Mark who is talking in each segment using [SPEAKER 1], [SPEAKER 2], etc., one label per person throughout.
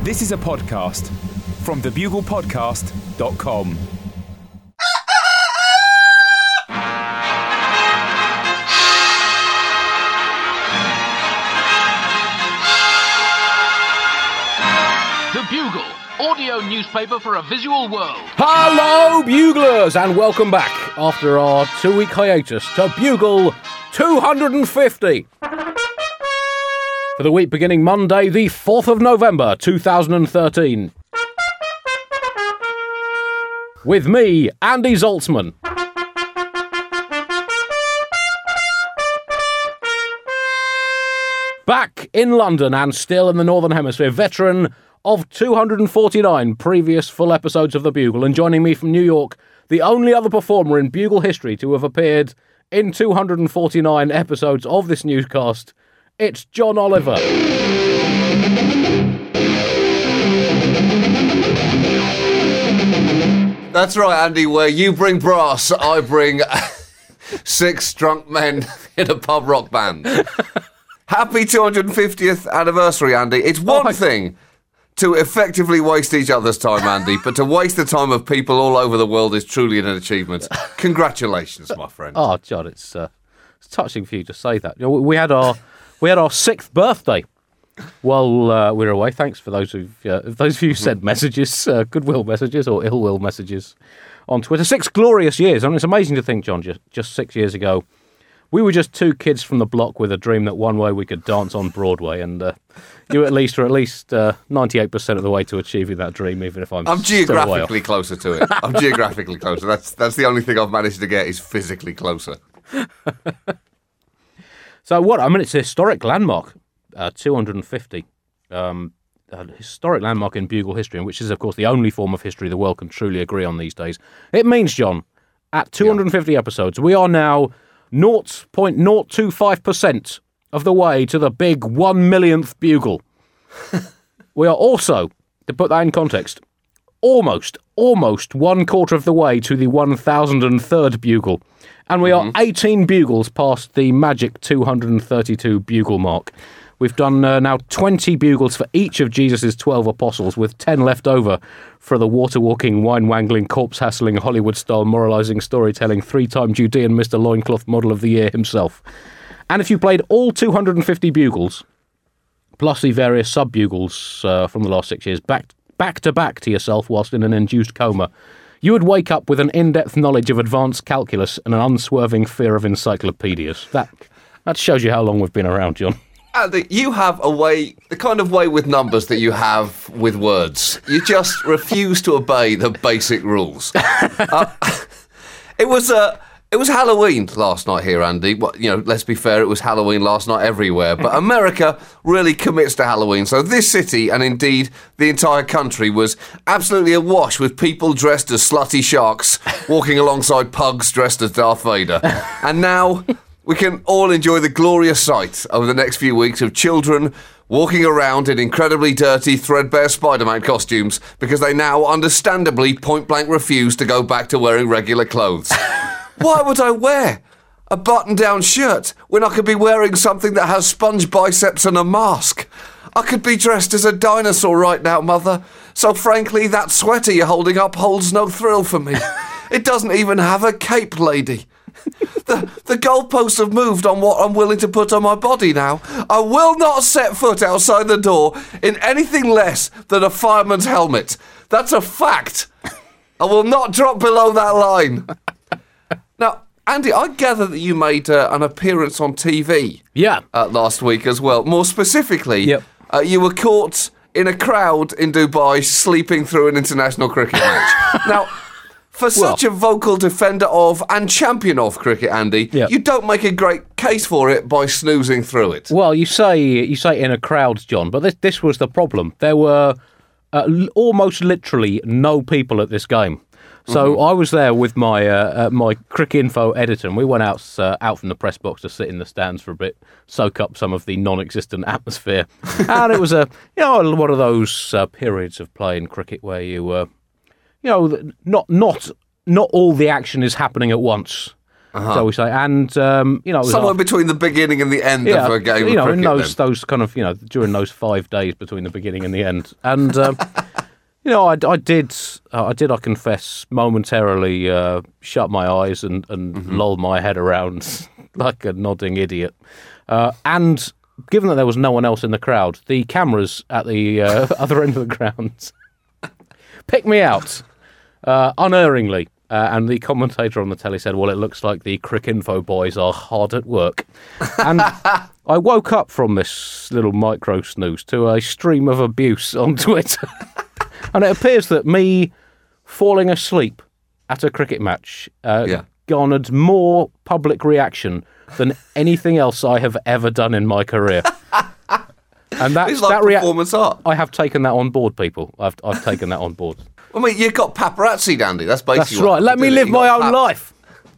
[SPEAKER 1] This is a podcast from thebuglepodcast.com.
[SPEAKER 2] The Bugle, audio newspaper for a visual world.
[SPEAKER 3] Hello, Buglers, and welcome back after our 2-week hiatus to Bugle 250. For the week beginning Monday, the 4th of November, 2013. With me, Andy Zaltzman. Back in London and still in the Northern Hemisphere, veteran of 249 previous full episodes of The Bugle, and joining me from New York, the only other performer in Bugle history to have appeared in 249 episodes of this newscast, it's John Oliver.
[SPEAKER 4] That's right, Andy, where you bring brass, I bring 6 drunk men in a pub rock band. Happy 250th anniversary, Andy. It's one thing to effectively waste each other's time, Andy, but to waste the time of people all over the world is truly an achievement. Congratulations, my friend.
[SPEAKER 3] Oh, John, it's touching for you to say that. You know, we had our 6th birthday while we were away. Thanks for those of you who sent messages, goodwill messages or ill will messages on Twitter. 6 glorious years. I mean, it's amazing to think, John, just 6 years ago, we were just 2 kids from the block with a dream that one way we could dance on Broadway, and you are at least 98% of the way to achieving that dream, even if I'm
[SPEAKER 4] geographically closer to it. I'm geographically closer. That's the only thing I've managed to get is physically closer.
[SPEAKER 3] So what? I mean, it's a historic landmark, 250. A historic landmark in Bugle history, which is, of course, the only form of history the world can truly agree on these days. It means, John, at 250 episodes, we are now 0.025% of the way to the big 1 millionth Bugle. We are also, to put that in context, almost 1/4 of the way to the 1003rd Bugle. And we are 18 Bugles past the magic 232 Bugle mark. We've done now 20 Bugles for each of Jesus' 12 apostles, with 10 left over for the water-walking, wine-wangling, corpse-hassling, Hollywood-style, moralising, storytelling, 3-time Judean Mr. Loincloth Model of the Year himself. And if you played all 250 Bugles, plus the various sub-Bugles from the last 6 years, back to back to yourself whilst in an induced coma, you would wake up with an in-depth knowledge of advanced calculus and an unswerving fear of encyclopedias. That shows you how long we've been around, John.
[SPEAKER 4] Andy, you have the kind of way with numbers that you have with words. You just refuse to obey the basic rules. It was Halloween last night here, Andy. Well, let's be fair, it was Halloween last night everywhere. But America really commits to Halloween. So this city, and indeed the entire country, was absolutely awash with people dressed as slutty sharks walking alongside pugs dressed as Darth Vader. And now we can all enjoy the glorious sight over the next few weeks of children walking around in incredibly dirty, threadbare Spider-Man costumes because they now understandably point-blank refuse to go back to wearing regular clothes. Why would I wear a button-down shirt when I could be wearing something that has sponge biceps and a mask? I could be dressed as a dinosaur right now, Mother. So frankly, that sweater you're holding up holds no thrill for me. It doesn't even have a cape, lady. The goalposts have moved on what I'm willing to put on my body now. I will not set foot outside the door in anything less than a fireman's helmet. That's a fact. I will not drop below that line. Now, Andy, I gather that you made an appearance on TV last week as well. More specifically, you were caught in a crowd in Dubai sleeping through an international cricket match. Now, for such a vocal defender of and champion of cricket, Andy, you don't make a great case for it by snoozing through it.
[SPEAKER 3] Well, you say in a crowd, John, but this was the problem. There were almost literally no people at this game. So I was there with my my Cricinfo editor, and we went out from the press box to sit in the stands for a bit, soak up some of the non-existent atmosphere. And it was one of those periods of playing cricket where you not all the action is happening at once. shall we say. And, it was
[SPEAKER 4] somewhere between the beginning and the end of a game of cricket.
[SPEAKER 3] In those kind of, during those 5 days between the beginning and the end. And, I confess, momentarily shut my eyes and loll my head around like a nodding idiot. And given that there was no one else in the crowd, the cameras at the other end of the ground picked me out unerringly. And the commentator on the telly said, well, it looks like the Cricinfo boys are hard at work. And I woke up from this little micro snooze to a stream of abuse on Twitter. And it appears that me falling asleep at a cricket match garnered more public reaction than anything else I have ever done in my career. And
[SPEAKER 4] it's like performance art.
[SPEAKER 3] I have taken that on board, people. I've taken that on board.
[SPEAKER 4] I mean, you've got paparazzi, Andy. That's basically
[SPEAKER 3] That's right. Let me live my own life.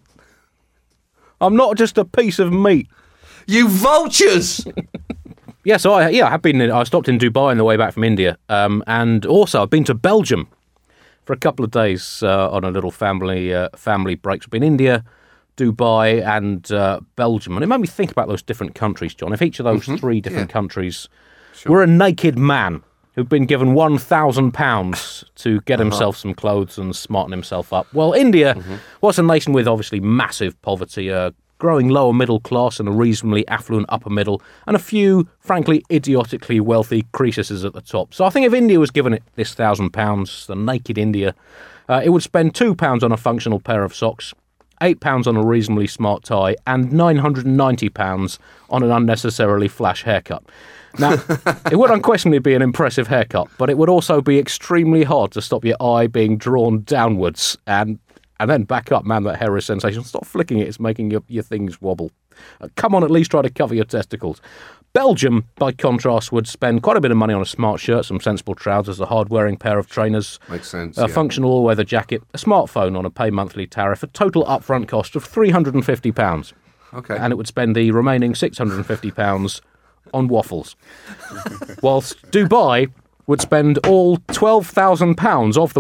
[SPEAKER 3] I'm not just a piece of meat.
[SPEAKER 4] You vultures!
[SPEAKER 3] I have been. I stopped in Dubai on the way back from India, and also I've been to Belgium for a couple of days on a little family break. So I've been India, Dubai, and Belgium, and it made me think about those different countries, John. If each of those three different countries were a naked man who'd been given £1,000 to get himself some clothes and smarten himself up. Well, India was a nation with obviously massive poverty, growing lower middle class and a reasonably affluent upper middle, and a few, frankly, idiotically wealthy Croesuses at the top. So I think if India was given it this £1,000, the naked India, it would spend £2 on a functional pair of socks, £8 on a reasonably smart tie, and £990 on an unnecessarily flash haircut. Now, it would unquestionably be an impressive haircut, but it would also be extremely hard to stop your eye being drawn downwards and then back up. Man, that hair is sensational. Stop flicking it. It's making your things wobble. Come on, at least try to cover your testicles. Belgium, by contrast, would spend quite a bit of money on a smart shirt, some sensible trousers, a hard-wearing pair of trainers,
[SPEAKER 4] makes sense,
[SPEAKER 3] a functional all-weather jacket, a smartphone on a pay-monthly tariff, a total upfront cost of £350.
[SPEAKER 4] Okay.
[SPEAKER 3] And it would spend the remaining £650 on waffles. Whilst Dubai would spend all £12,000 of the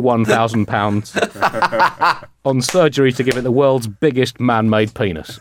[SPEAKER 3] £1,000 on surgery to give it the world's biggest man-made penis.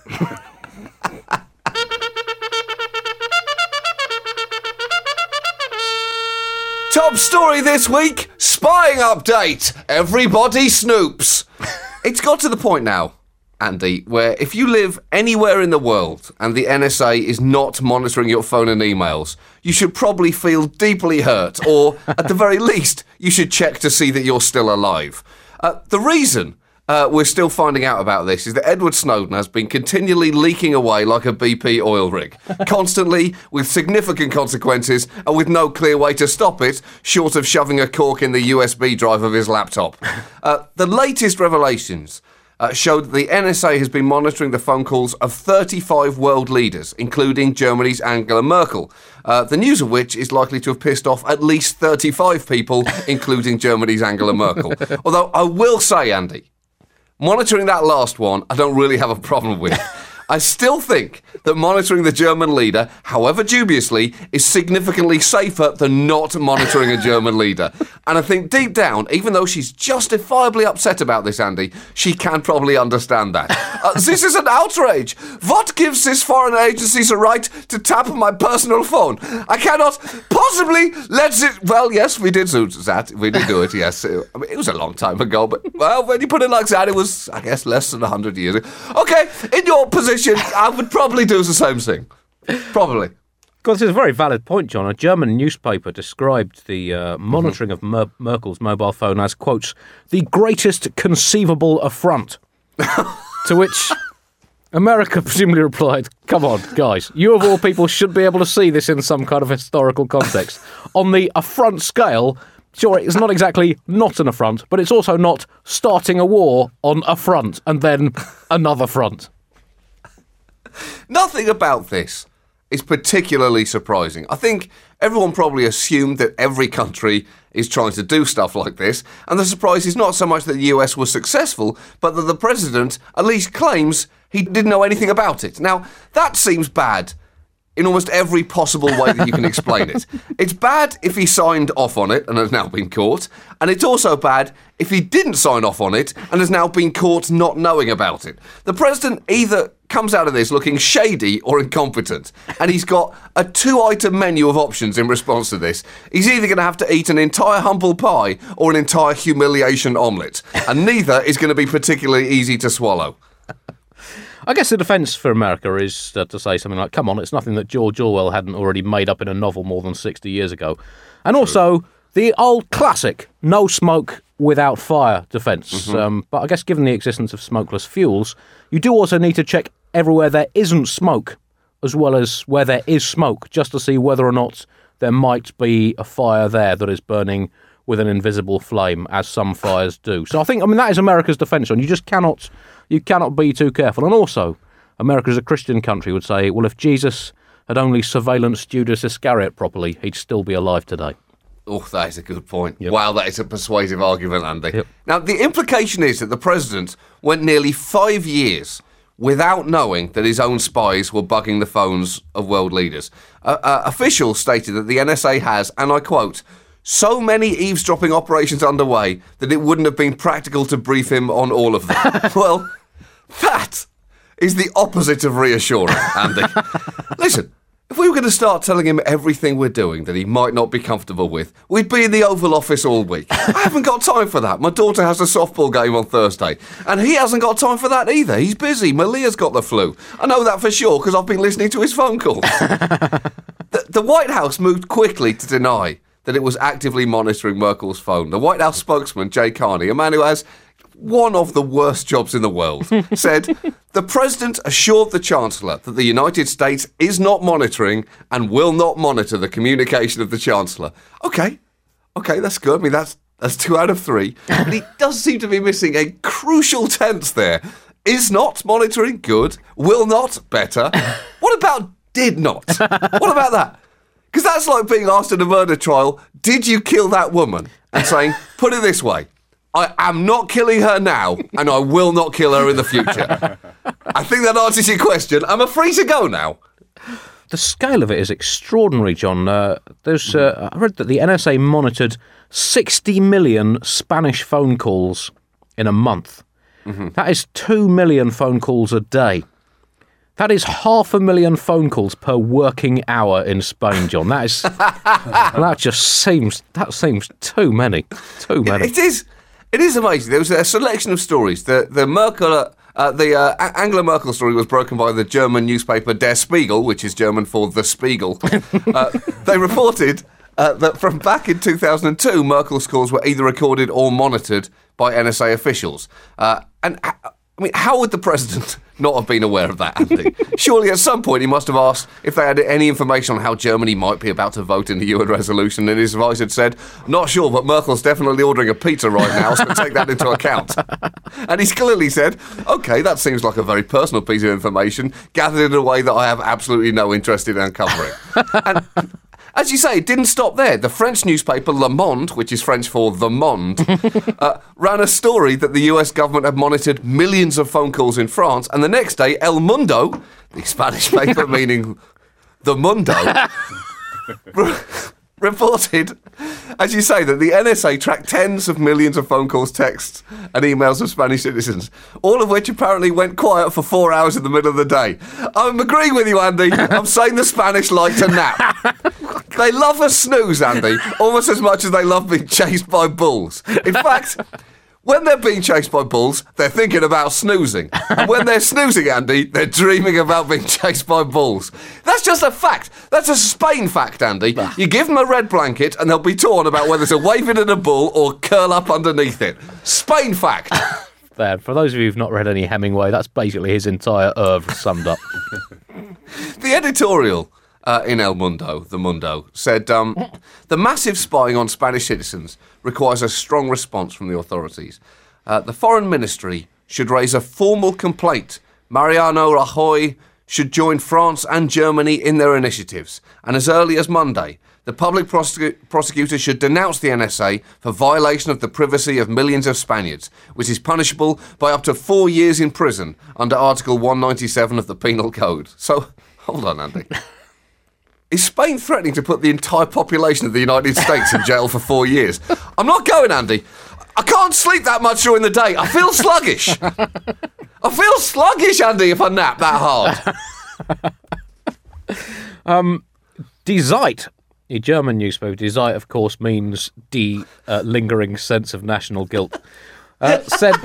[SPEAKER 4] Top story this week, spying update. Everybody snoops. It's got to the point now, Andy, where if you live anywhere in the world and the NSA is not monitoring your phone and emails, you should probably feel deeply hurt, or at the very least, you should check to see that you're still alive. The reason we're still finding out about this is that Edward Snowden has been continually leaking away like a BP oil rig, constantly, with significant consequences, and with no clear way to stop it, short of shoving a cork in the USB drive of his laptop. The latest revelations showed that the NSA has been monitoring the phone calls of 35 world leaders, including Germany's Angela Merkel, the news of which is likely to have pissed off at least 35 people, including Germany's Angela Merkel. Although I will say, Andy, monitoring that last one, I don't really have a problem with. I still think that monitoring the German leader, however dubiously, is significantly safer than not monitoring a German leader. And I think deep down, even though she's justifiably upset about this, Andy, she can probably understand that. This is an outrage. What gives this foreign agencies a right to tap my personal phone? I cannot possibly let it... Well, yes, we did do that. We did do it, yes. I mean, it was a long time ago, but, well, when you put it like that, it was, I guess, less than 100 years ago. Okay, in your position, I would probably do the same thing. Probably.
[SPEAKER 3] God, this is a very valid point, John. A German newspaper described the monitoring of Merkel's mobile phone as, quote, the greatest conceivable affront. To which America presumably replied, come on, guys, you of all people should be able to see this in some kind of historical context. On the affront scale, sure, it's not exactly not an affront, but it's also not starting a war on a front and then another front.
[SPEAKER 4] Nothing about this is particularly surprising. I think everyone probably assumed that every country is trying to do stuff like this, and the surprise is not so much that the US was successful, but that the president at least claims he didn't know anything about it. Now, that seems bad in almost every possible way that you can explain it. It's bad if he signed off on it and has now been caught, and it's also bad if he didn't sign off on it and has now been caught not knowing about it. The president either comes out of this looking shady or incompetent, and he's got a 2-item menu of options in response to this. He's either going to have to eat an entire humble pie or an entire humiliation omelette, and neither is going to be particularly easy to swallow.
[SPEAKER 3] I guess the defence for America is to say something like, come on, it's nothing that George Orwell hadn't already made up in a novel more than 60 years ago. And also, the old classic, no smoke without fire defence. But I guess given the existence of smokeless fuels, you do also need to check everywhere there isn't smoke, as well as where there is smoke, just to see whether or not there might be a fire there that is burning with an invisible flame, as some fires do. So I mean, that is America's defence, and you just cannot be too careful. And also, America as a Christian country would say, well, if Jesus had only surveillanced Judas Iscariot properly, he'd still be alive today.
[SPEAKER 4] Oh, that is a good point.
[SPEAKER 3] Yep.
[SPEAKER 4] Wow, that is a persuasive argument, Andy.
[SPEAKER 3] Yep.
[SPEAKER 4] Now, the implication is that the president went nearly 5 years without knowing that his own spies were bugging the phones of world leaders. Officials stated that the NSA has, and I quote, so many eavesdropping operations underway that it wouldn't have been practical to brief him on all of them. Well, that is the opposite of reassuring, Andy. Listen, if we were going to start telling him everything we're doing that he might not be comfortable with, we'd be in the Oval Office all week. I haven't got time for that. My daughter has a softball game on Thursday, and he hasn't got time for that either. He's busy. Malia's got the flu. I know that for sure because I've been listening to his phone calls. The White House moved quickly to deny that it was actively monitoring Merkel's phone. The White House spokesman, Jay Carney, a man who has one of the worst jobs in the world, said, the president assured the chancellor that the United States is not monitoring and will not monitor the communication of the chancellor. Okay, that's good. I mean, that's 2 out of 3. But he does seem to be missing a crucial tense there. Is not monitoring good? Will not better? What about did not? What about that? Because that's like being asked in a murder trial, did you kill that woman? And saying, put it this way, I am not killing her now, and I will not kill her in the future. I think that answers your question. I'm free to go now.
[SPEAKER 3] The scale of it is extraordinary, John. I read that the NSA monitored 60 million Spanish phone calls in a month. That is 2 million phone calls a day. That is 500,000 phone calls per working hour in Spain, John. That seems too many. Too many.
[SPEAKER 4] It is amazing. There was a selection of stories. The Angela Merkel story was broken by the German newspaper Der Spiegel, which is German for The Spiegel. They reported that from back in 2002, Merkel's calls were either recorded or monitored by NSA officials. I mean, how would the president not have been aware of that, Andy? Surely at some point he must have asked if they had any information on how Germany might be about to vote in the UN resolution, and his advice had said, not sure, but Merkel's definitely ordering a pizza right now, so take that into account. And he's clearly said, OK, that seems like a very personal piece of information, gathered in a way that I have absolutely no interest in uncovering. And as you say, it didn't stop there. The French newspaper Le Monde, which is French for The Monde, ran a story that the US government had monitored millions of phone calls in France, and the next day, El Mundo, the Spanish paper meaning The Mundo, reported, as you say, that the NSA tracked tens of millions of phone calls, texts and emails of Spanish citizens, all of which apparently went quiet for 4 hours in the middle of the day. I'm agreeing with you, Andy. I'm saying the Spanish like to nap. They love a snooze, Andy, almost as much as they love being chased by bulls. In fact, when they're being chased by bulls, they're thinking about snoozing. And when they're snoozing, Andy, they're dreaming about being chased by bulls. That's just a fact. That's a Spain fact, Andy. You give them a red blanket and they'll be torn about whether to wave it at a bull or curl up underneath it. Spain fact.
[SPEAKER 3] There, for those of you who've not read any Hemingway, that's basically his entire oeuvre summed up.
[SPEAKER 4] The editorial in El Mundo, The Mundo, said, the massive spying on Spanish citizens requires a strong response from the authorities. The Foreign Ministry should raise a formal complaint. Mariano Rajoy should join France and Germany in their initiatives. And as early as Monday, the public prosecutor should denounce the NSA for violation of the privacy of millions of Spaniards, which is punishable by up to 4 years in prison under Article 197 of the Penal Code. So, hold on, Andy. Is Spain threatening to put the entire population of the United States in jail for 4 years? I'm not going, Andy. I can't sleep that much during the day. I feel sluggish. I feel sluggish, Andy, if I nap that hard.
[SPEAKER 3] Die Zeit, a German newspaper. Die Zeit, of course, means lingering sense of national guilt. Said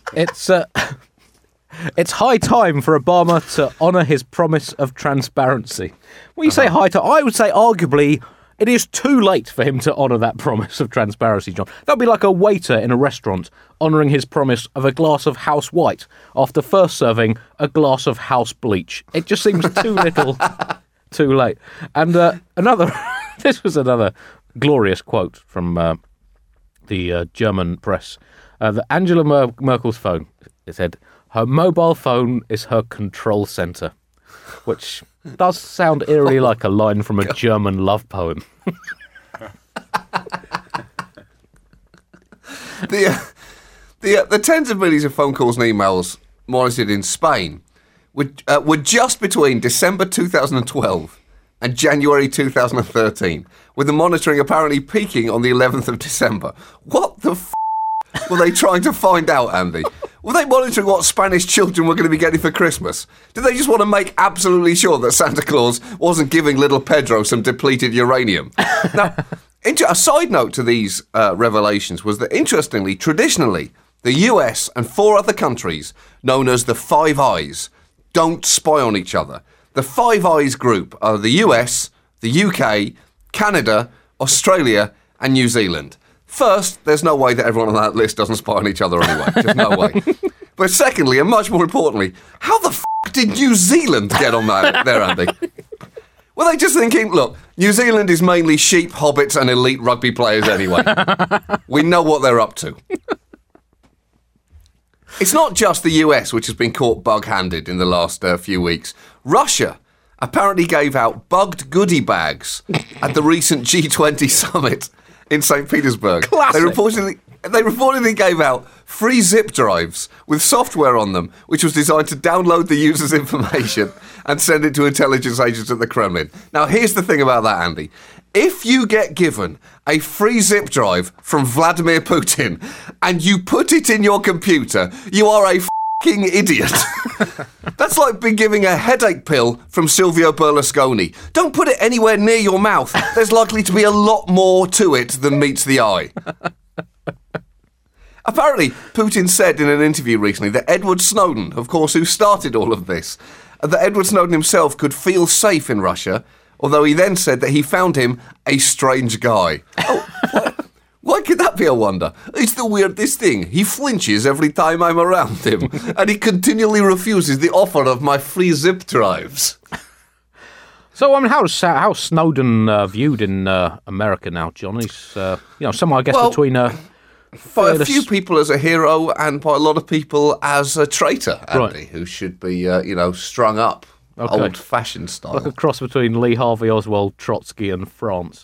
[SPEAKER 3] it's high time for Obama to honour his promise of transparency. When you say high time, I would say arguably it is too late for him to honour that promise of transparency, John. That would be like a waiter in a restaurant honouring his promise of a glass of house white after first serving a glass of house bleach. It just seems too little, too late. And this was another glorious quote from the German press. Angela Merkel's phone, it said, her mobile phone is her control centre, which does sound eerily like a line from a German love poem.
[SPEAKER 4] The tens of millions of phone calls and emails monitored in Spain were just between December 2012 and January 2013, with the monitoring apparently peaking on the 11th of December. What the were they trying to find out, Andy? Were they monitoring what Spanish children were going to be getting for Christmas? Did they just want to make absolutely sure that Santa Claus wasn't giving little Pedro some depleted uranium? Now, a side note to these revelations was that, interestingly, traditionally, the US and 4 other countries, known as the Five Eyes, don't spy on each other. The Five Eyes group are the US, the UK, Canada, Australia, and New Zealand. First, there's no way that everyone on that list doesn't spy on each other anyway. Just no way. But secondly, and much more importantly, how the did New Zealand get on that there, Andy? Were they just thinking, look, New Zealand is mainly sheep, hobbits, and elite rugby players anyway. We know what they're up to. It's not just the US which has been caught bug-handed in the last few weeks. Russia apparently gave out bugged goodie bags at the recent G20 summit in St. Petersburg.
[SPEAKER 3] Classic.
[SPEAKER 4] They reportedly gave out free zip drives with software on them, which was designed to download the user's information and send it to intelligence agents at the Kremlin. Now, here's the thing about that, Andy. If you get given a free zip drive from Vladimir Putin and you put it in your computer, you are a fucking idiot. That's like being giving a headache pill from Silvio Berlusconi. Don't put it anywhere near your mouth. There's likely to be a lot more to it than meets the eye. Apparently, Putin said in an interview recently that Edward Snowden, of course, who started all of this, that Edward Snowden himself could feel safe in Russia, although he then said that he found him a strange guy. Oh, why could that be, I wonder? It's the weirdest thing. He flinches every time I'm around him, and he continually refuses the offer of my free zip drives.
[SPEAKER 3] So, I mean, how's Snowden viewed in America now, John? He's, some, I guess, between...
[SPEAKER 4] by a few people as a hero and by a lot of people as a traitor, Andy, who should be, strung up, old-fashioned style.
[SPEAKER 3] Like a cross between Lee Harvey Oswald, Trotsky and France.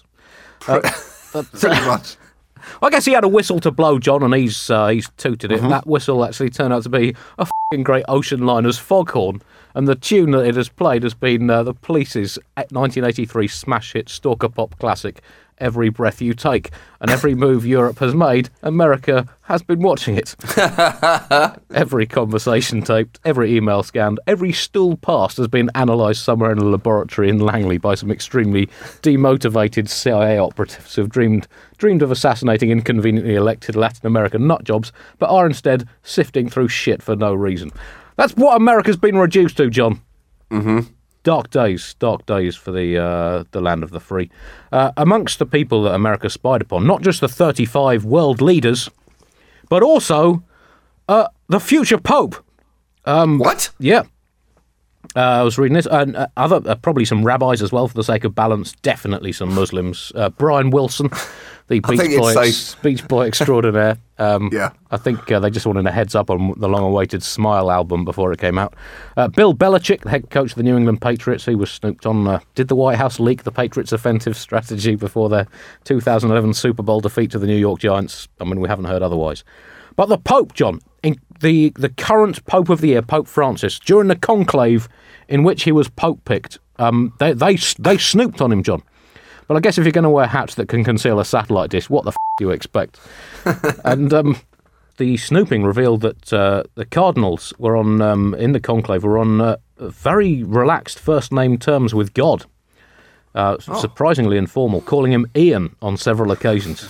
[SPEAKER 4] Pretty much.
[SPEAKER 3] I guess he had a whistle to blow, John, and he's tooted it. That whistle actually turned out to be a f***ing great Ocean Liners foghorn, and the tune that it has played has been the Police's 1983 smash hit stalker pop classic, Every Breath You Take. And every move Europe has made, America has been watching it. Every conversation taped, every email scanned, every stool passed has been analysed somewhere in a laboratory in Langley by some extremely demotivated CIA operatives who've dreamed of assassinating inconveniently elected Latin American nutjobs, but are instead sifting through shit for no reason. That's what America's been reduced to, John. Mm-hmm. Dark days for the land of the free. Amongst the people that America spied upon, not just the 35 world leaders, but also the future Pope.
[SPEAKER 4] What?
[SPEAKER 3] Yeah. I was reading this. Other probably some rabbis as well, for the sake of balance. Definitely some Muslims. Brian Wilson, the Beach Boy extraordinaire.
[SPEAKER 4] Yeah.
[SPEAKER 3] I think they just wanted a heads up on the long-awaited Smile album before it came out. Bill Belichick, the head coach of the New England Patriots, he was snooped on. Did the White House leak the Patriots' offensive strategy before their 2011 Super Bowl defeat to the New York Giants? I mean, we haven't heard otherwise. But the Pope, John, the current Pope of the Year, Pope Francis, during the conclave in which he was Pope picked, they snooped on him, John. But I guess if you're going to wear hats that can conceal a satellite dish, what the do you expect? And the snooping revealed that the cardinals were in the conclave were on very relaxed first-name terms with God. Surprisingly informal, calling him Ian on several occasions.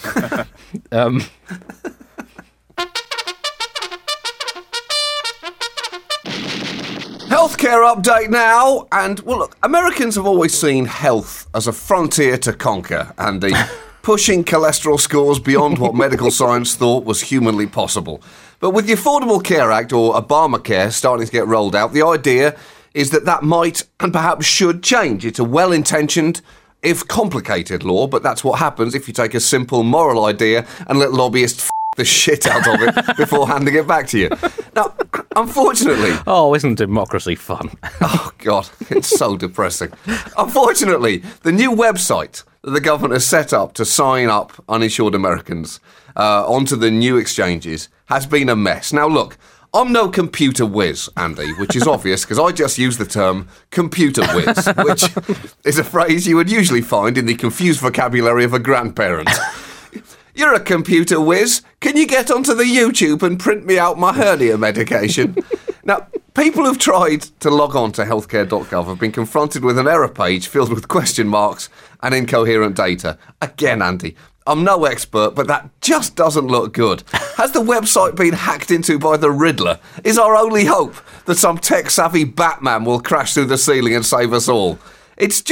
[SPEAKER 4] Healthcare update now, and well, look, Americans have always seen health as a frontier to conquer, Andy, pushing cholesterol scores beyond what medical science thought was humanly possible. But with the Affordable Care Act, or Obamacare, starting to get rolled out, the idea is that might and perhaps should change. It's a well-intentioned, if complicated law, but that's what happens if you take a simple moral idea and let lobbyists the shit out of it before handing it back to you. Now, unfortunately...
[SPEAKER 3] Oh, isn't democracy fun?
[SPEAKER 4] Oh, God, it's so depressing. Unfortunately, the new website that the government has set up to sign up uninsured Americans onto the new exchanges has been a mess. Now, look, I'm no computer whiz, Andy, which is obvious because I just use the term computer whiz, which is a phrase you would usually find in the confused vocabulary of a grandparent. You're a computer whiz. Can you get onto the YouTube and print me out my hernia medication? Now, people who've tried to log on to healthcare.gov have been confronted with an error page filled with question marks and incoherent data. Again, Andy, I'm no expert, but that just doesn't look good. Has the website been hacked into by the Riddler? Is our only hope that some tech-savvy Batman will crash through the ceiling and save us all? It's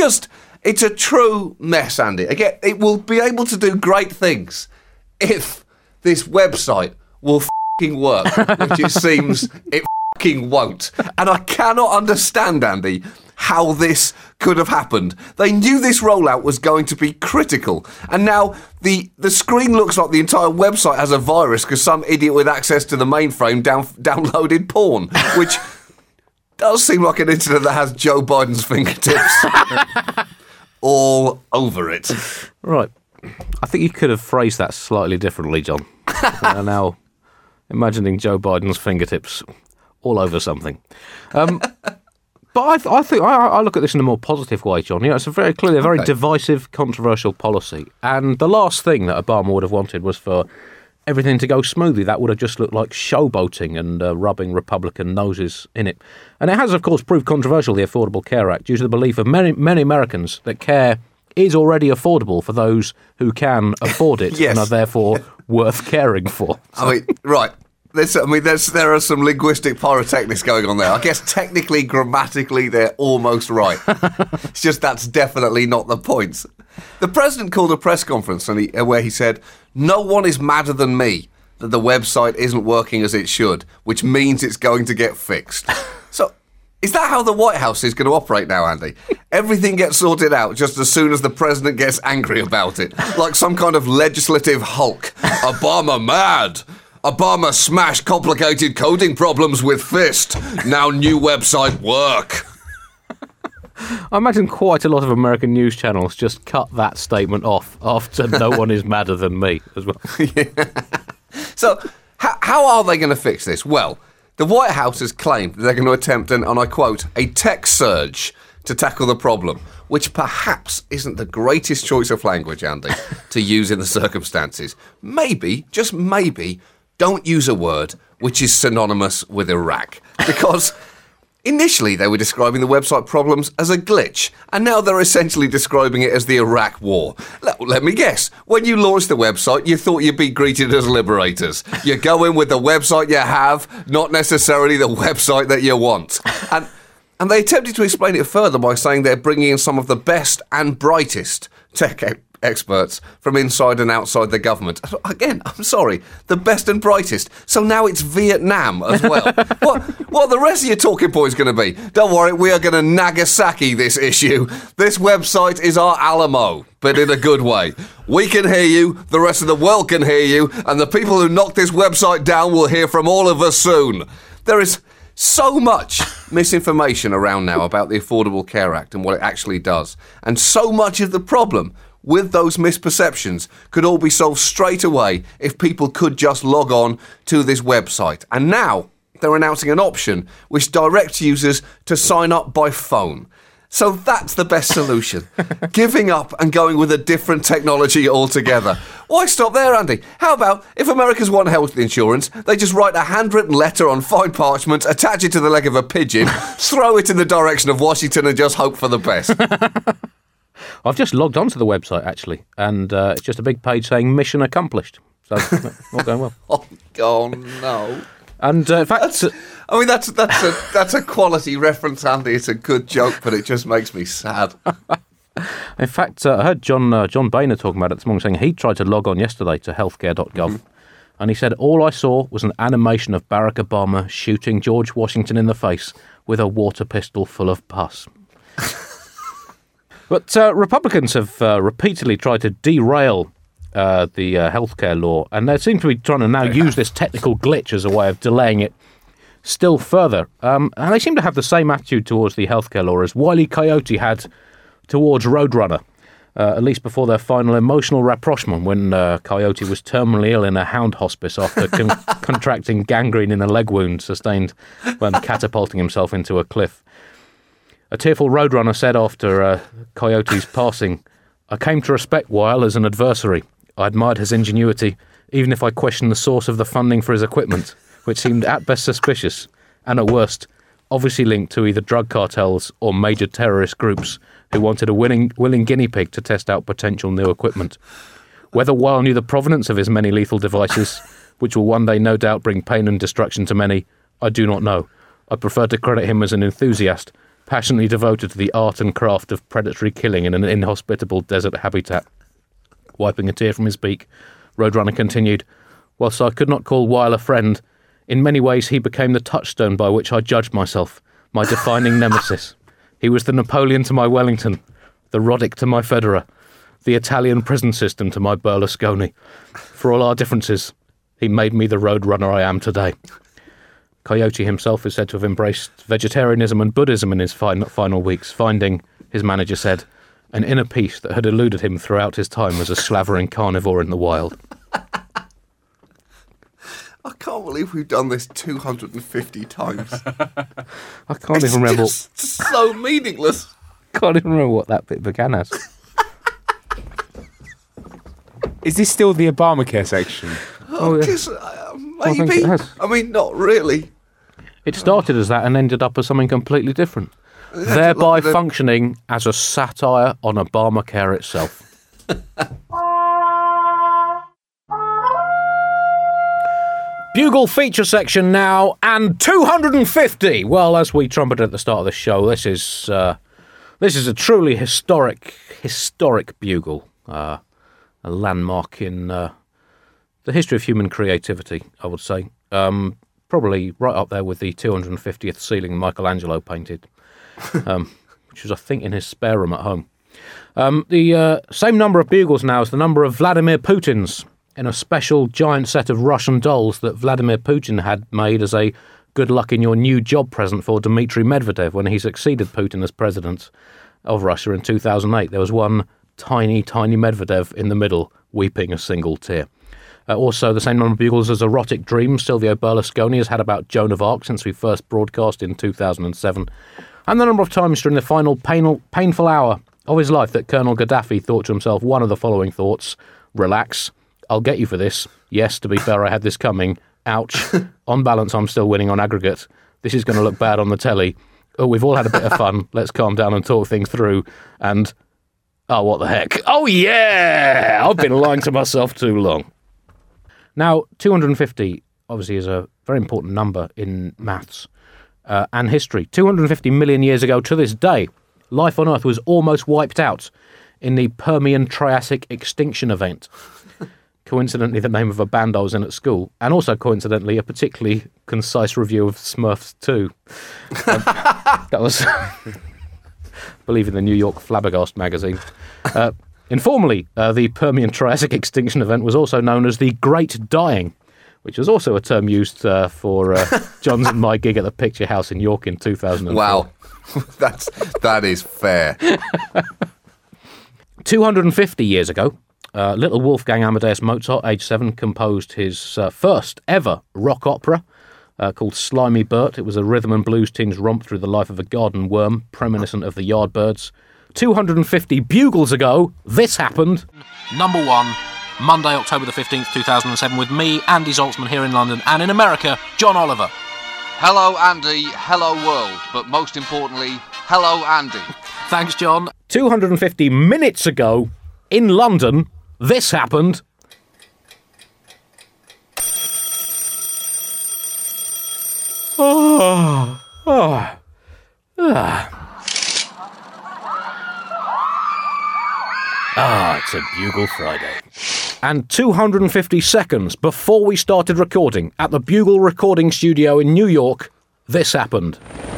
[SPEAKER 4] a true mess, Andy. Again, it will be able to do great things if this website will f***ing work, which it seems it f***ing won't. And I cannot understand, Andy, how this could have happened. They knew this rollout was going to be critical, and now the screen looks like the entire website has a virus because some idiot with access to the mainframe downloaded porn, which does seem like an incident that has Joe Biden's fingertips all over it.
[SPEAKER 3] Right. I think you could have phrased that slightly differently, John. I'm now imagining Joe Biden's fingertips all over something. But I think I look at this in a more positive way, John. You know, it's a very divisive, controversial policy. And the last thing that Obama would have wanted was for everything to go smoothly. That would have just looked like showboating and rubbing Republican noses in it. And it has, of course, proved controversial, the Affordable Care Act, due to the belief of many Americans that care is already affordable for those who can afford it and are therefore worth caring for. So.
[SPEAKER 4] I mean, right. There are some linguistic pyrotechnics going on there. I guess technically, grammatically, they're almost right. It's just that's definitely not the point. The president called a press conference where he said, "No one is madder than me that the website isn't working as it should, which means it's going to get fixed." So, is that how the White House is going to operate now, Andy? Everything gets sorted out just as soon as the president gets angry about it, like some kind of legislative Hulk. Obama mad. Obama smashed complicated coding problems with fist. Now new website work.
[SPEAKER 3] I imagine quite a lot of American news channels just cut that statement off after "no one is madder than me" as well.
[SPEAKER 4] Yeah. So, how are they going to fix this? Well, the White House has claimed that they're going to attempt and I quote, a tech surge to tackle the problem, which perhaps isn't the greatest choice of language, Andy, to use in the circumstances. Maybe, just maybe, don't use a word which is synonymous with Iraq. Because initially they were describing the website problems as a glitch, and now they're essentially describing it as the Iraq War. Let me guess, when you launched the website, you thought you'd be greeted as liberators. You go in with the website you have, not necessarily the website that you want. And they attempted to explain it further by saying they're bringing in some of the best and brightest tech experts from inside and outside the government. Again, I'm sorry, the best and brightest. So now it's Vietnam as well. What are the rest of your talking points going to be? Don't worry, we are going to Nagasaki this issue. This website is our Alamo, but in a good way. We can hear you, the rest of the world can hear you, and the people who knocked this website down will hear from all of us soon. There is so much misinformation around now about the Affordable Care Act and what it actually does. And so much of the problem with those misperceptions could all be solved straight away if people could just log on to this website. And now they're announcing an option which directs users to sign up by phone. So that's the best solution. Giving up and going with a different technology altogether. Why stop there, Andy? How about if Americans want health insurance, they just write a handwritten letter on fine parchment, attach it to the leg of a pigeon, throw it in the direction of Washington and just hope for the best.
[SPEAKER 3] I've just logged onto the website, actually, and it's just a big page saying mission accomplished. So, all going well.
[SPEAKER 4] Oh, no.
[SPEAKER 3] And in fact...
[SPEAKER 4] that's a quality reference, Andy. It's a good joke, but it just makes me sad.
[SPEAKER 3] In fact, I heard John Boehner talking about it this morning, saying he tried to log on yesterday to healthcare.gov, and he said, all I saw was an animation of Barack Obama shooting George Washington in the face with a water pistol full of pus. But Republicans have repeatedly tried to derail the healthcare law, and they seem to be trying to now use this technical glitch as a way of delaying it still further. And they seem to have the same attitude towards the healthcare law as Wile E. Coyote had towards Roadrunner, at least before their final emotional rapprochement when Coyote was terminally ill in a hound hospice after contracting gangrene in a leg wound sustained when catapulting himself into a cliff. A tearful Roadrunner said after Coyote's passing, I came to respect Wile as an adversary. I admired his ingenuity, even if I questioned the source of the funding for his equipment, which seemed at best suspicious, and at worst, obviously linked to either drug cartels or major terrorist groups who wanted a willing guinea pig to test out potential new equipment. Whether Wile knew the provenance of his many lethal devices, which will one day no doubt bring pain and destruction to many, I do not know. I prefer to credit him as an enthusiast, passionately devoted to the art and craft of predatory killing in an inhospitable desert habitat. Wiping a tear from his beak, Roadrunner continued, whilst I could not call Wile a friend, in many ways he became the touchstone by which I judged myself, my defining nemesis. He was the Napoleon to my Wellington, the Roddick to my Federer, the Italian prison system to my Berlusconi. For all our differences, he made me the Roadrunner I am today. Coyote himself is said to have embraced vegetarianism and Buddhism in his final weeks, finding, his manager said, an inner peace that had eluded him throughout his time as a slavering carnivore in the wild.
[SPEAKER 4] I can't believe we've done this 250 times.
[SPEAKER 3] I can't even remember.
[SPEAKER 4] It's just so meaningless.
[SPEAKER 3] Can't even remember what that bit began as.
[SPEAKER 5] Is this still the Obamacare section?
[SPEAKER 4] Oh,
[SPEAKER 3] yeah.
[SPEAKER 4] Maybe.
[SPEAKER 3] I think it has.
[SPEAKER 4] I mean, not really.
[SPEAKER 3] It started as that and ended up as something completely different, thereby functioning as a satire on Obamacare itself. Bugle feature section now, and 250. Well, as we trumpeted at the start of the show, this is a truly historic bugle, a landmark in the history of human creativity, I would say. Probably right up there with the 250th ceiling Michelangelo painted, which was, I think, in his spare room at home. The same number of bugles now as the number of Vladimir Putins, in a special giant set of Russian dolls that Vladimir Putin had made as a good luck in your new job present for Dmitry Medvedev when he succeeded Putin as president of Russia in 2008. There was one tiny, tiny Medvedev in the middle, weeping a single tear. Also, the same number of bugles as Erotic Dreams Silvio Berlusconi has had about Joan of Arc since we first broadcast in 2007. And the number of times during the final painful hour of his life that Colonel Gaddafi thought to himself one of the following thoughts: relax, I'll get you for this. Yes, to be fair, I had this coming. Ouch. On balance, I'm still winning on aggregate. This is going to look bad on the telly. Oh, we've all had a bit of fun. Let's calm down and talk things through. And, oh, what the heck? Oh, yeah! I've been lying to myself too long. Now, 250, obviously, is a very important number in maths and history. 250 million years ago to this day, life on Earth was almost wiped out in the Permian-Triassic extinction event. Coincidentally, the name of a band I was in at school, and also coincidentally, a particularly concise review of Smurfs 2. That was, I believe, in the New York Flabbergast magazine. Informally, the Permian-Triassic extinction event was also known as the Great Dying, which was also a term used for John's and my gig at the Picture House in York in 2004.
[SPEAKER 4] Wow, that is fair.
[SPEAKER 3] 250 years ago, little Wolfgang Amadeus Mozart, age 7, composed his first ever rock opera called Slimy Bert. It was a rhythm and blues tinged romp through the life of a garden worm, reminiscent of the Yardbirds. 250 bugles ago, this happened.
[SPEAKER 6] Number 1, Monday, October the 15th, 2007, with me, Andy Zaltzman, here in London, and in America, John Oliver.
[SPEAKER 2] Hello, Andy. Hello, world. But most importantly, hello, Andy.
[SPEAKER 6] Thanks, John.
[SPEAKER 3] 250 minutes ago, in London, this happened. It's a Bugle Friday. And 250 seconds before we started recording at the Bugle recording studio in New York, this happened.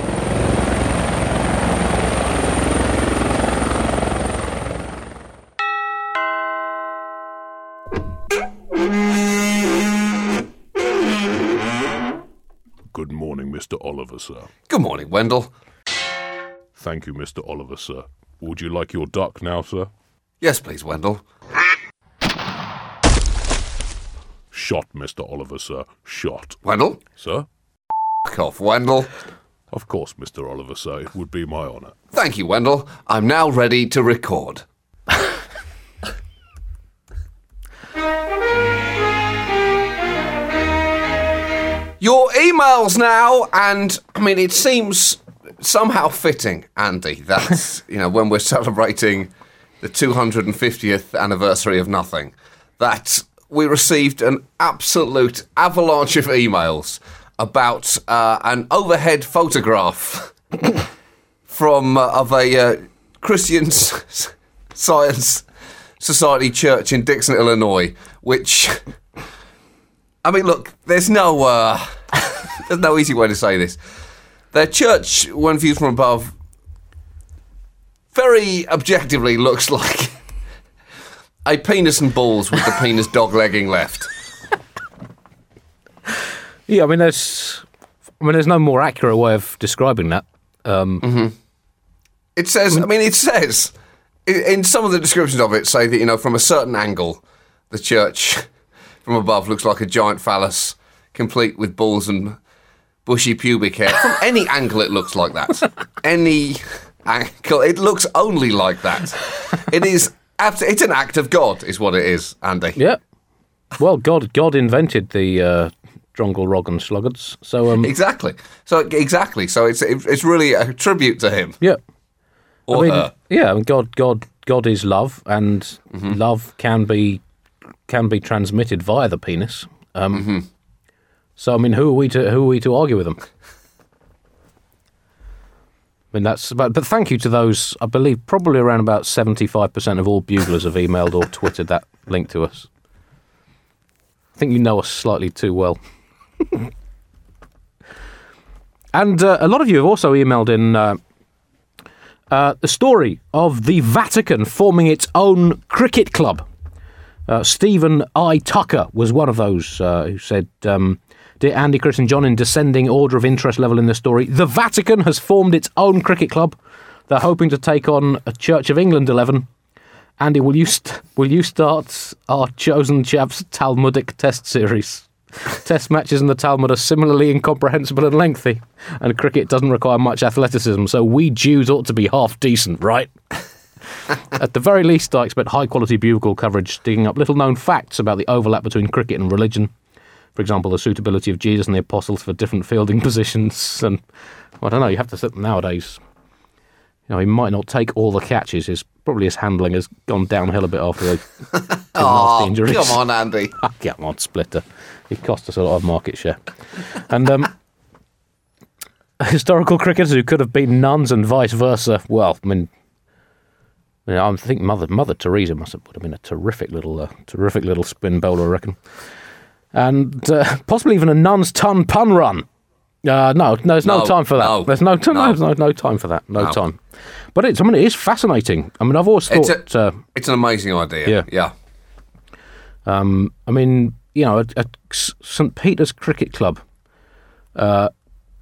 [SPEAKER 7] Good morning, Mr. Oliver, sir.
[SPEAKER 4] Good morning, Wendell.
[SPEAKER 7] Thank you, Mr. Oliver, sir. Would you like your duck now, sir?
[SPEAKER 4] Yes, please, Wendell.
[SPEAKER 7] Shot, Mr. Oliver, sir. Shot.
[SPEAKER 4] Wendell?
[SPEAKER 7] Sir?
[SPEAKER 4] F*** off, Wendell.
[SPEAKER 7] Of course, Mr. Oliver, sir. It would be my honour.
[SPEAKER 4] Thank you, Wendell. I'm now ready to record. Your emails now, and I mean, it seems somehow fitting, Andy, that, when we're celebrating the 250th anniversary of Nothing, that we received an absolute avalanche of emails about an overhead photograph of a Christian Science Society church in Dixon, Illinois, which, I mean, look, there's no easy way to say this. Their church, when viewed from above, very objectively looks like a penis and balls with the penis dog-legging left.
[SPEAKER 3] Yeah, I mean, there's no more accurate way of describing that.
[SPEAKER 4] It says, in some of the descriptions of it, say that, from a certain angle, the church from above looks like a giant phallus, complete with balls and bushy pubic hair. From any angle, it looks like that. Any angle, it looks only like that. It's an act of God, is what it is, Andy.
[SPEAKER 3] Yeah. Well, God invented the Drongel Rog and Sluggards, so
[SPEAKER 4] exactly. So it's really a tribute to him.
[SPEAKER 3] Yeah.
[SPEAKER 4] Or her.
[SPEAKER 3] Yeah. God is love, and love can be transmitted via the penis. So I mean, who are we to argue with them? I mean, but thank you to those. I believe probably around about 75% of all buglers have emailed or twittered that link to us. I think you know us slightly too well. And a lot of you have also emailed in the story of the Vatican forming its own cricket club. Stephen I. Tucker was one of those who said, Dear Andy, Chris and John, in descending order of interest level in the story, the Vatican has formed its own cricket club. They're hoping to take on a Church of England 11. Andy, will you start our chosen chaps Talmudic test series? Test matches in the Talmud are similarly incomprehensible and lengthy, and cricket doesn't require much athleticism, so we Jews ought to be half decent, right? At the very least, I expect high-quality bugle coverage, digging up little-known facts about the overlap between cricket and religion. For example, the suitability of Jesus and the apostles for different fielding positions. And, I don't know, you have to sit nowadays. He might not take all the catches. His handling has gone downhill a bit after the nasty injuries.
[SPEAKER 4] Come on, Andy.
[SPEAKER 3] Come on, Splitter. He cost us a lot of market share. And historical cricketers who could have been nuns and vice versa. Well, I think Mother Teresa would have been a terrific little spin bowler, I reckon. And possibly even a nun's ton pun run. No, there's no time for that.
[SPEAKER 4] No.
[SPEAKER 3] There's no time for that. No time. But it is fascinating. I mean, I've always thought
[SPEAKER 4] it's an amazing idea. Yeah.
[SPEAKER 3] I mean, at St. Peter's Cricket Club,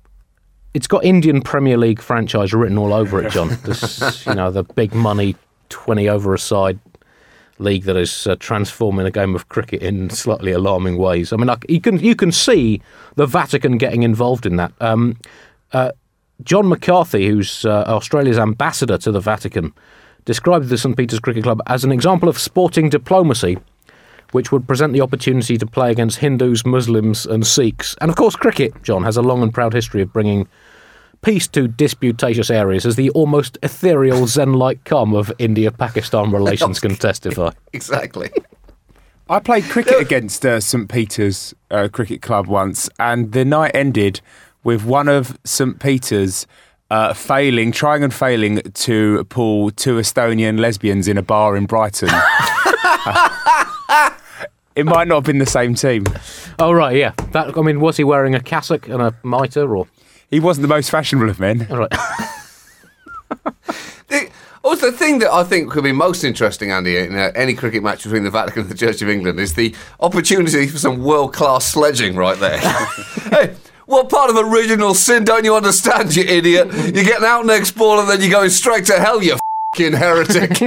[SPEAKER 3] it's got Indian Premier League franchise written all over it, John. This, the big money 20-over-a-side league that is transforming a game of cricket in slightly alarming ways. I mean, you can see the Vatican getting involved in that. John McCarthy, who's Australia's ambassador to the Vatican, described the St. Peter's Cricket Club as an example of sporting diplomacy, which would present the opportunity to play against Hindus, Muslims and Sikhs. And of course, cricket, John, has a long and proud history of bringing peace to disputatious areas, as the almost ethereal Zen-like calm of India-Pakistan relations can testify.
[SPEAKER 4] Exactly.
[SPEAKER 5] I played cricket against St. Peter's Cricket Club once, and the night ended with one of St. Peter's trying and failing to pull two Estonian lesbians in a bar in Brighton. It might not have been the same team.
[SPEAKER 3] Oh, right, yeah. Was he wearing a cassock and a mitre, or...?
[SPEAKER 5] He wasn't the most fashionable of men.
[SPEAKER 3] All right.
[SPEAKER 4] Also, the thing that I think could be most interesting, Andy, in any cricket match between the Vatican and the Church of England is the opportunity for some world-class sledging right there. Hey, what part of original sin don't you understand, you idiot? You're getting out next ball and then you're going straight to hell, you f***ing heretic.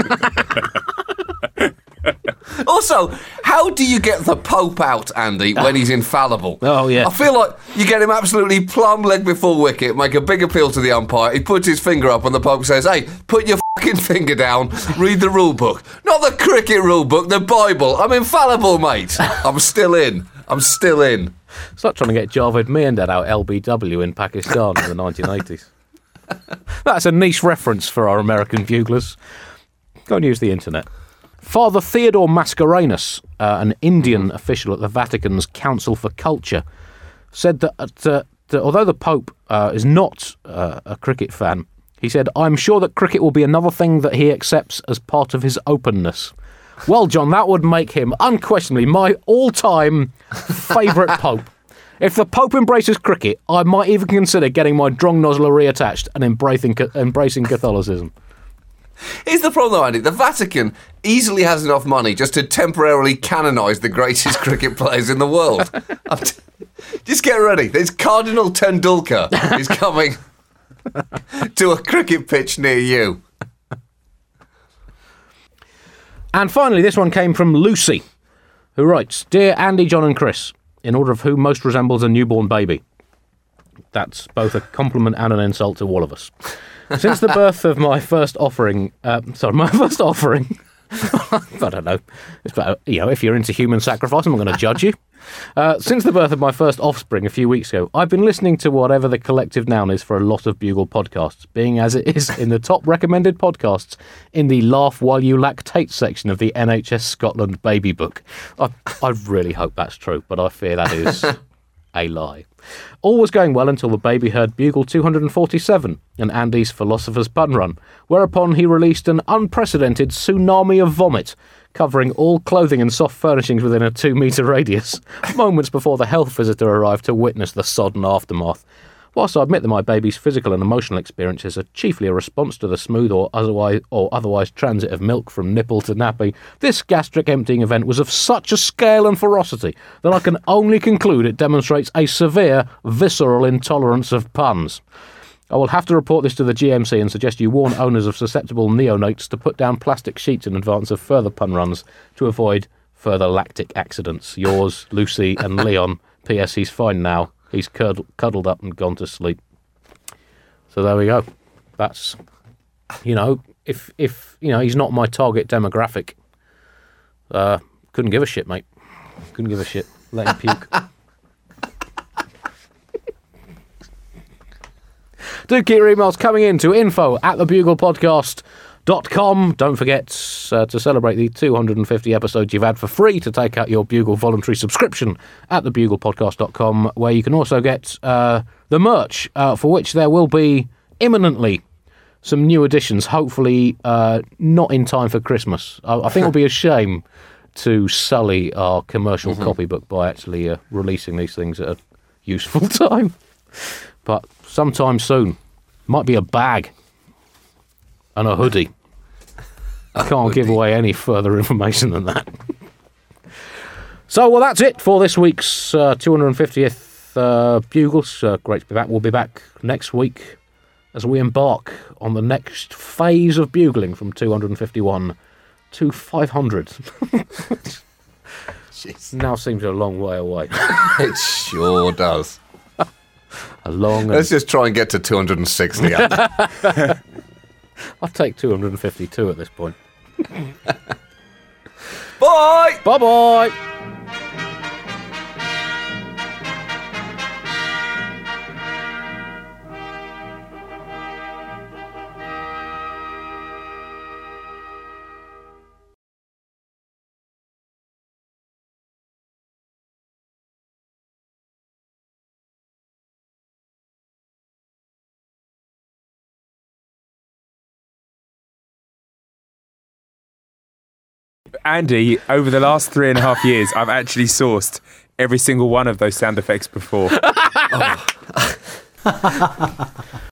[SPEAKER 4] Also, how do you get the Pope out, Andy, when he's infallible?
[SPEAKER 3] Oh, yeah.
[SPEAKER 4] I feel like you get him absolutely plumb leg before wicket, make a big appeal to the umpire, he puts his finger up and the Pope says, hey, put your fucking finger down, read the rule book. Not the cricket rule book, the Bible. I'm infallible, mate. I'm still in.
[SPEAKER 3] It's like trying to get Javed Miandad out LBW in Pakistan in the 1980s. That's a niche reference for our American buglers. Go and use the internet. Father Theodore Mascarenhas, an Indian official at the Vatican's Council for Culture, said that although the Pope is not a cricket fan, he said, I'm sure that cricket will be another thing that he accepts as part of his openness. Well, John, that would make him unquestionably my all-time favourite Pope. If the Pope embraces cricket, I might even consider getting my drong nozzler reattached and embracing Catholicism.
[SPEAKER 4] Here's the problem, though, Andy. The Vatican easily has enough money just to temporarily canonise the greatest cricket players in the world. Just get ready. There's Cardinal Tendulkar is coming to a cricket pitch near you.
[SPEAKER 3] And finally, this one came from Lucy, who writes, Dear Andy, John and Chris, in order of who most resembles a newborn baby. That's both a compliment and an insult to all of us. Since the birth of my first offering, I don't know. It's better, if you're into human sacrifice, I'm not going to judge you. Since the birth of my first offspring a few weeks ago, I've been listening to whatever the collective noun is for a lot of Bugle podcasts, being as it is in the top recommended podcasts in the Laugh While You Lactate section of the NHS Scotland baby book. I really hope that's true, but I fear that is a lie. All was going well until the baby heard Bugle 247 and Andy's Philosopher's Pun Run, whereupon he released an unprecedented tsunami of vomit, covering all clothing and soft furnishings within a 2-metre radius, moments before the health visitor arrived to witness the sodden aftermath. Whilst I admit that my baby's physical and emotional experiences are chiefly a response to the smooth or otherwise transit of milk from nipple to nappy, this gastric emptying event was of such a scale and ferocity that I can only conclude it demonstrates a severe, visceral intolerance of puns. I will have to report this to the GMC and suggest you warn owners of susceptible neonates to put down plastic sheets in advance of further pun runs to avoid further lactic accidents. Yours, Lucy and Leon. P.S. He's fine now. He's cuddled up and gone to sleep. So there we go. That's, if he's not my target demographic, couldn't give a shit, mate. Couldn't give a shit. Let him puke. Do keep your emails coming in to info@thebuglepodcast.com. Don't forget to celebrate the 250 episodes you've had for free to take out your Bugle voluntary subscription at thebuglepodcast.com, where you can also get the merch, for which there will be imminently some new additions, hopefully not in time for Christmas. I think it will be a shame to sully our commercial copybook by actually releasing these things at a useful time. But sometime soon. Might be a bag and a hoodie. I can't give away any further information than that. So, well, that's it for this week's 250th Bugles. Great to be back. We'll be back next week as we embark on the next phase of bugling from 251 to 500. Now seems a long way away.
[SPEAKER 4] It sure does.
[SPEAKER 3] Let's
[SPEAKER 4] just try and get to 260.
[SPEAKER 3] I'll take 252 at this point.
[SPEAKER 4] Bye!
[SPEAKER 3] Bye-bye!
[SPEAKER 5] Andy, over the last 3.5 years, I've actually sourced every single one of those sound effects before.